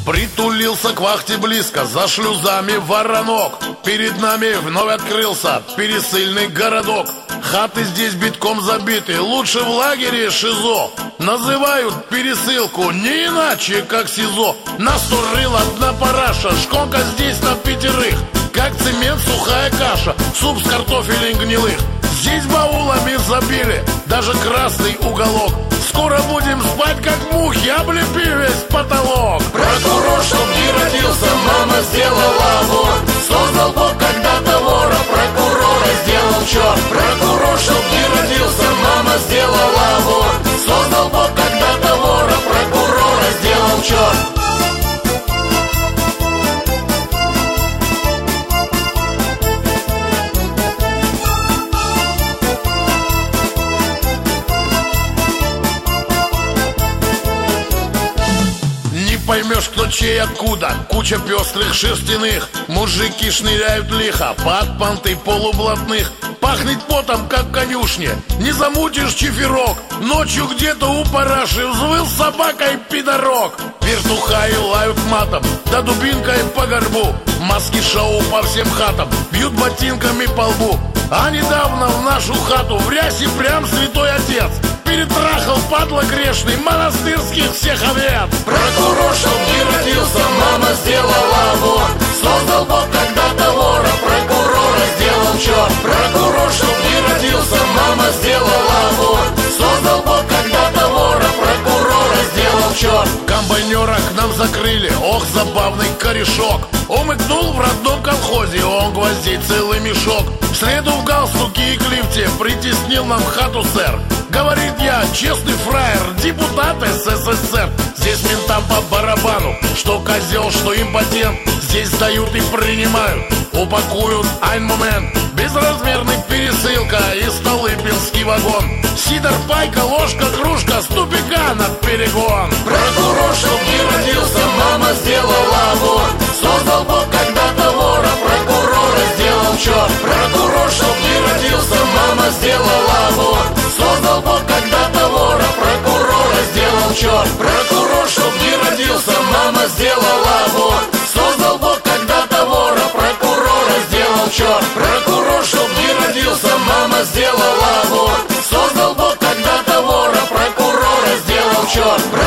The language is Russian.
Притулился к вахте близко, за шлюзами воронок. Перед нами вновь открылся пересыльный городок. Хаты здесь битком забиты, лучше в лагере ШИЗО. Называют пересылку не иначе, как СИЗО. Нас турил одна параша, шконка здесь на 5. Как цемент сухая каша, суп с картофелем гнилых. Здесь баулами забили, даже красный уголок. Скоро будем спать, как мухи, облепи весь потолок. Прокурор, чтоб не родился, мама сделала аборт. Создал Бог когда-то вора, прокурора сделал черт. Прокурор, чтоб не родился, мама сделала аборт. Создал Бог когда-то вора, прокурора сделал черт. Поймешь, кто чей откуда. Куча пестрых шерстяных. Мужики шныряют лихо под понты полублатных. Пахнет потом, как в конюшне. Не замутишь чиферок. Ночью где-то у параши взвыл собакой пидорок. Вертухаи лают матом, да дубинкой по горбу. Маски шоу по всем хатам, бьют ботинками по лбу. А недавно в нашу хату в рясе прям святой отец перетрахал, падла грешный, монастырских всех овец. Прокурор, чтоб не родился, мама сделала аборт. Создал Бог когда-то вора, прокурора сделал черт. Прокурор, чтоб не родился, мама сделала аборт. Создал Бог когда-то вора, прокурора сделал черт. Комбайнера к нам закрыли, ох, забавный корешок. Умыкнул в родном колхозе, он гвоздей целый мешок. В среду в галстуке и клифте притеснил нам хату сэр. Говорит, я честный фраер, депутат СССР. Здесь ментам по барабану, что козел, что импотент. Здесь дают и принимают, упакуют ein момент. Безразмерный пересылка и столыпинский вагон. Сидор, пайка, ложка, кружка, с тупика на перегон. Прокурор, чтоб не родился, мама сделала аборт. Создал Бог когда-то вора, прокурора сделал черт. Прокурор, чтоб не родился, мама сделала аборт. Создал Бог когда-то вора, прокурора сделал черт. Прокурор, чтоб не родился, мама сделала аборт. Создал Бог когда-то вора, прокурора сделал черт. Прокурор, чтоб не родился, мама сделала аборт. Создал Бог когда-то вора, прокурора сделал черт.